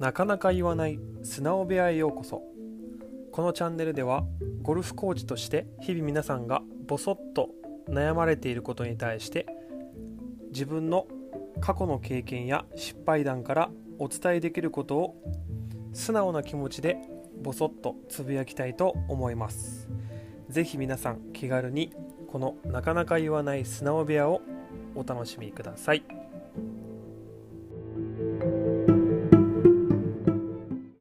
なかなか言わない素直部屋へようこそ。このチャンネルではゴルフコーチとして日々皆さんがボソッと悩まれていることに対して自分の過去の経験や失敗談からお伝えできることを素直な気持ちでボソッとつぶやきたいと思います。ぜひ皆さん気軽にこのなかなか言わない素直部屋をお楽しみください。